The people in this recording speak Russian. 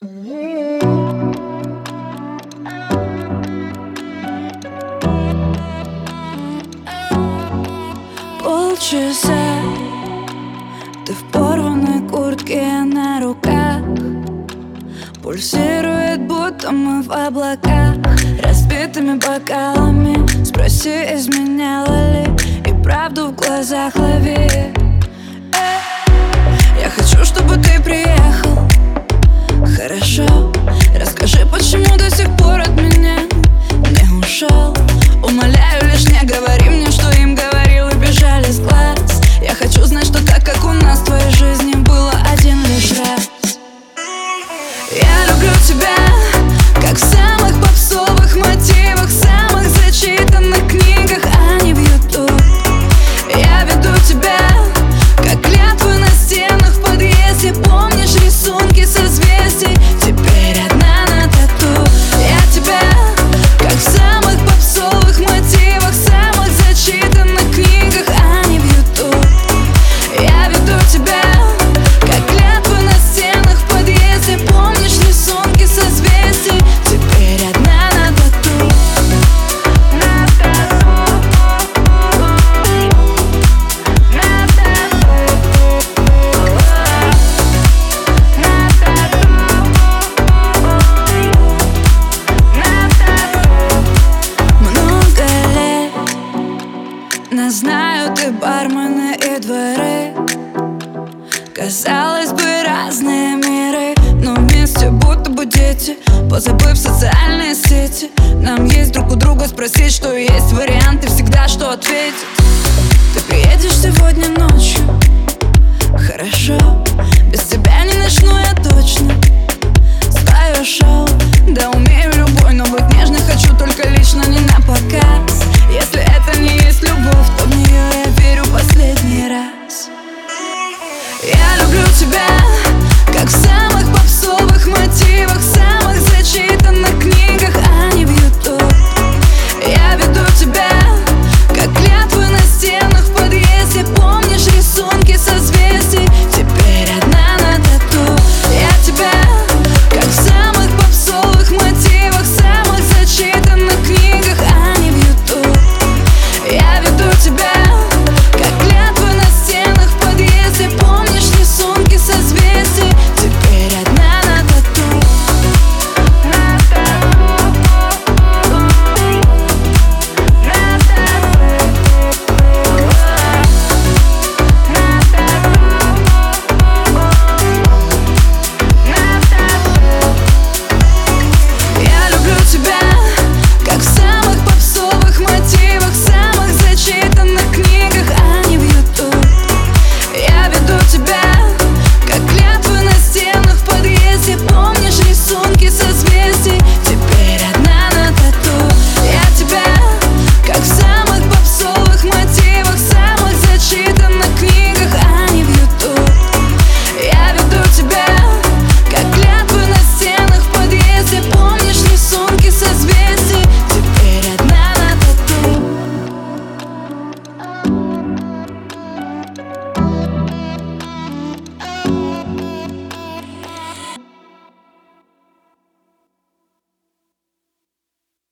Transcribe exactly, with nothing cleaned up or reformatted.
Полчаса ты в порванной куртке, на руках пульсирует, будто мы в облаках. Разбитыми бокалами спроси, изменяла ли, и правду в глазах лови. Я хочу, чтобы ты приехал. Хорошо, расскажи, почему до сих пор от меня не ушел. Умоляю, лишь не говори мне, что им говорил, и бежали с глаз. Я хочу знать, что так, как у нас в твоей жизни было один лишь раз. Я люблю тебя, как в самых попсовых мотивах, самых зачитанных книгах, а не в ютуб. Я веду тебя, как клятвы на стенах в подъезде. Помнишь рисунки созвездий? Теперь одна на тату. Я тебя, как в самых попсовых мотивах, самых зачитанных книгах, а не в ютуб. Я веду тебя, как клятвы на стенах в подъезде. Помнишь рисунки созвездий? Теперь одна на тату. На тату. На тату. На тату. Много лет нас знают и бармены, и дворы. Казалось бы, разные миры, но вместе будто бы дети, позабыв социальные сети. Нам есть друг у друга спросить, что есть варианты, всегда что ответить. Ты приедешь сегодня ночью? Хорошо.